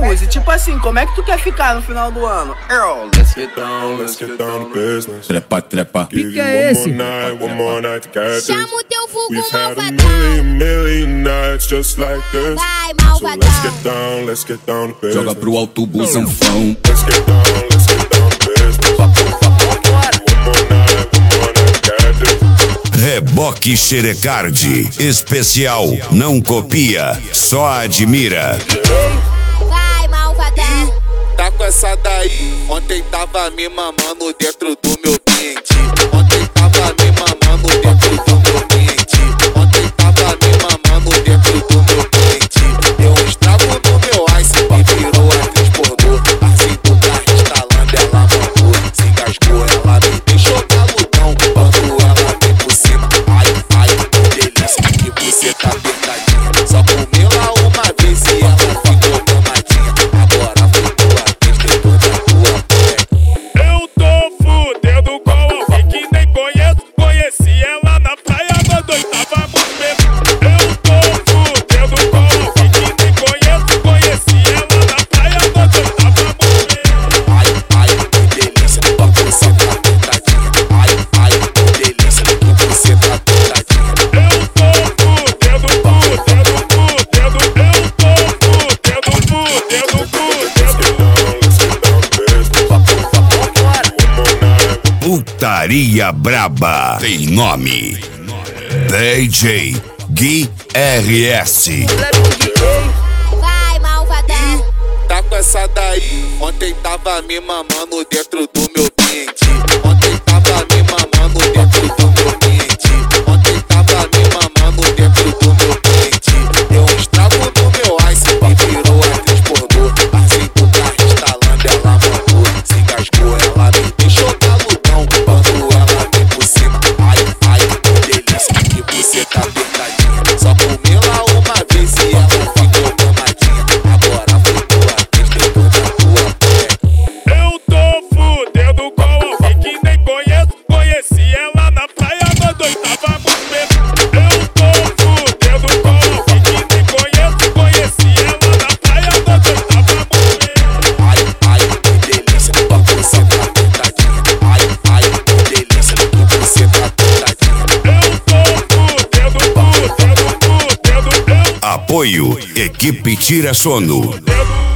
Uzi, tipo assim, como é que tu quer ficar no final do ano? Earl, let's get down to business. Trepa, trepa. Que é esse? One more night to get this. Chama o teu vulgo We've had a malvadão. million nights just like this. Vai, So malvadão. let's get down to business. Joga pro alto busanfão. Let's get down to business. One more night to get this. Reboque Xerecardi. Especial. Não copia, só admira. Vai, malvadão. Tá com essa daí. Ontem tava me mamando dentro do meu pente. Ontem tava me mamando dentro do meu pente. Ontem tava me mamando dentro do meu pente. Deu um estrago no meu ice e virou atriz pornô. Assim do carro instalando, ela mamou. Se engasgou, ela me deixou galudão. Quando ela vem por cima, ai, ai, que delícia. Que você tá apertadinha. Só comeu lá uma vez e ela ficou mamadinha. Agora foi tua vez, depois da tua pé. Eu tô fudendo com alguém que nem conheço. Conheci ela na praia quando eu tava muito bêbado. Eu tô fudendo com alguém que nem conheço. Conheci ela na praia quando eu tava muito bêbado. Ai, ai, que delícia, que você tá apertadinha. Ai, ai, que delícia, que você tá apertadinha. Eu tô fudendo. Eu tô fudendo. Putaria braba. Tem nome. DJ Gui RS. Vai, malvadão. Tá com essa daí. Ontem tava me mamando dentro do meu pente. Ontem tava me mamando dentro do meu pente. Ontem tava me mamando dentro do meu pente. Deu um estrago no meu ice e virou atriz pornô. Assim do carro instalando, ela mamou. Se engasgou, ela me deixou galudão. Quando ela vem por cima, ai, ai, que delícia. Que você tá apertadinha. Só comeu lá uma vez e ela ficou mamadinha. Agora foi tua vez, depois da tua pé. Eu tô fudendo com alguém que nem conheço. Conheci ela na praia quando eu tava muito bêbado. Eu tô fudendo com alguém que nem conheço. Conheci ela na praia quando eu tava muito bêbado. Ai, ai, que delícia, que você tá apertadinha. Ai, ai, que delícia, que você tá apertadinha. Eu tô fudendo. Apoio Equipe Tira Sono.